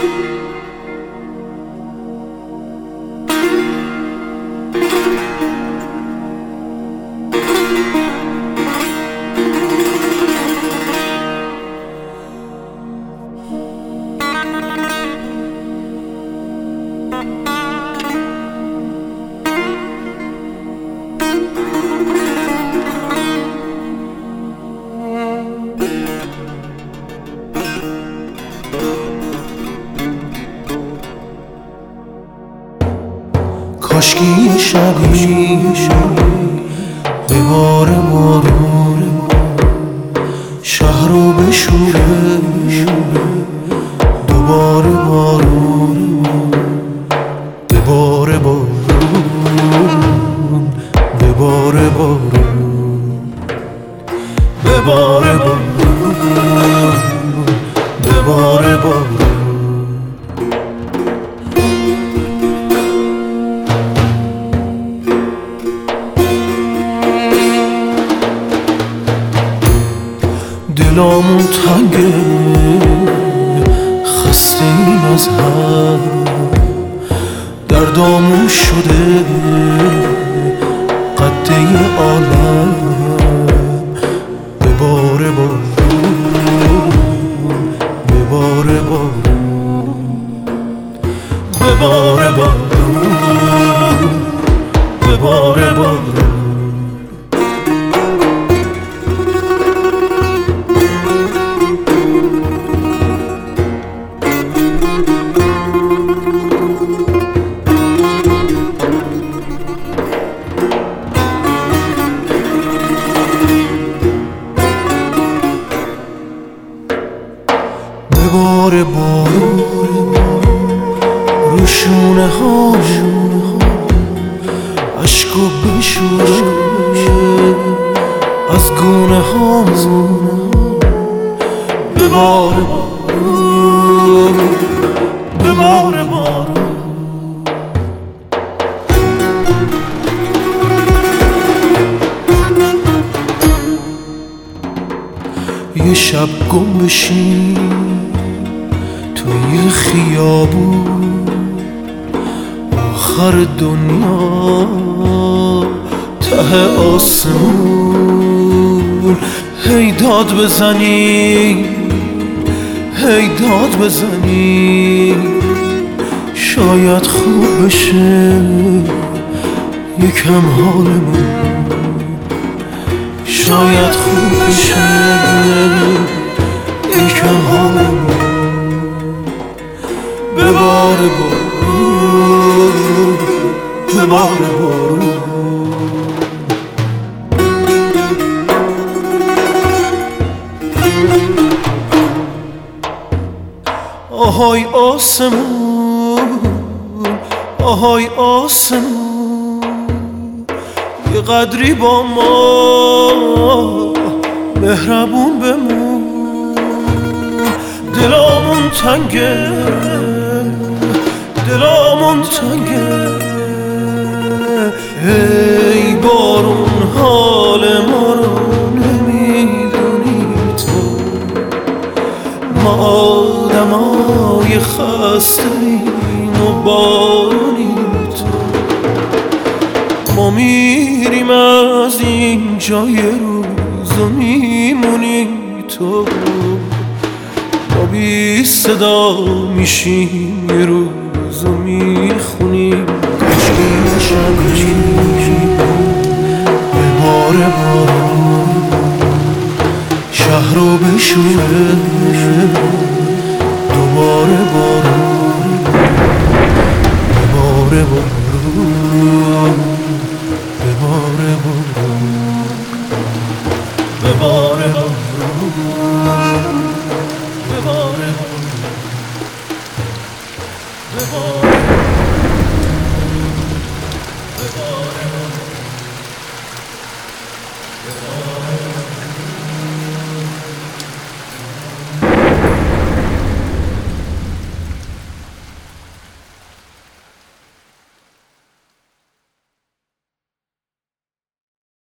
کاشکی شبی به بار بارون شهر رو بشوره دوباره بارون به بار بارون به بار بارون به بار بارون به بار بارون دلامون تنگه خسته این از هم دردامون شده قده عالم به بار بارون به بار بارون به بار بارون به بار بارون بار بارون رو شونه ها عشقو بشوره از گونه ها به بار بارون به بار بارون یه شب گم بشین توی خیابون آخر دنیا ته آسمون هی داد بزنی هی داد بزنی شاید خوب بشه یکم حالمون شاید خوب بشه یکم حالمون به بار بارون به بار بارون آهای آسمون آهای آسمون یه قدری با ما مهربون بمون دلامون تنگه دلامون تنگه ای بارون حال ما رو نمیدونی تو ما آدمای خسته ایم و بارونی تو ما میریم از اینجا یه روز و میمونی تو ما بی صدا میشیم یه روز و میخونیم کاشکی شبی به بار بارون شهر رو بشوره دوباره بارون به بار بارون به بار بارون به بار بارون به بار